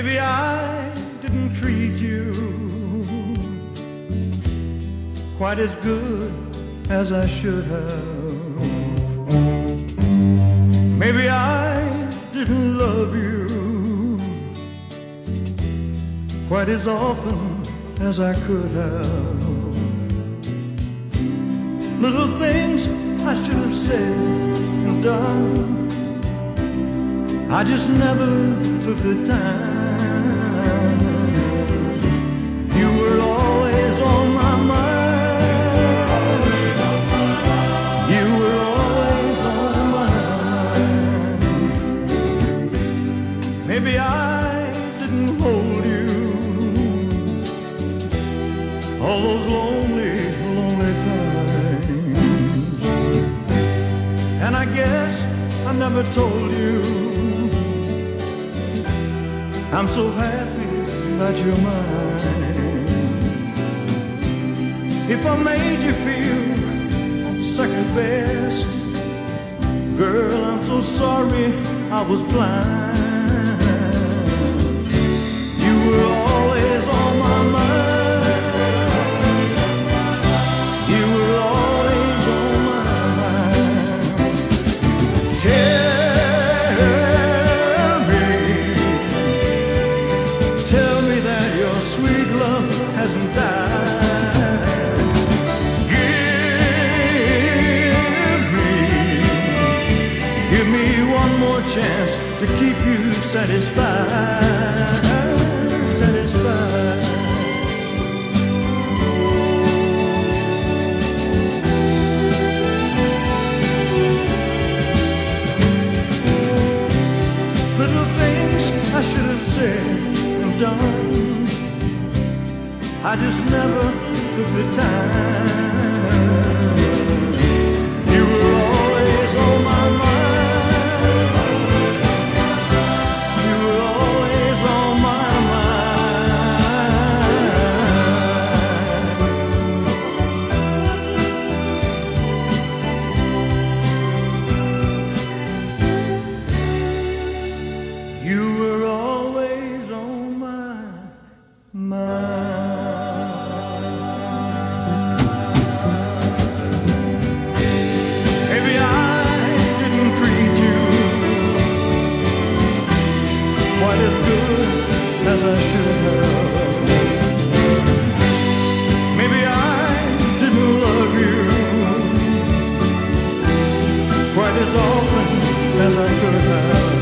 Maybe I didn't treat you quite as good as I should have. Maybe I didn't love you quite as often as I could have. Little things I should have said and done, I just never took the time. You were always on my mind. You were always on my mind. Maybe I didn't hold you all those lonely, lonely times. And I guess I never told you I'm so happy that you're mine. If I made you feel second best, girl, I'm so sorry I was blind. You were always on my mind. You were always on my mind. Tell me that your sweet love hasn't died. Give me one more chance to keep you satisfied, satisfied. Little things I should have said and done, I just never took the time. You were always on my mind. You were always on my mind. You were always on my mind. Maybe I didn't treat you quite as good as I should have. Maybe I didn't love you quite as often as I could have.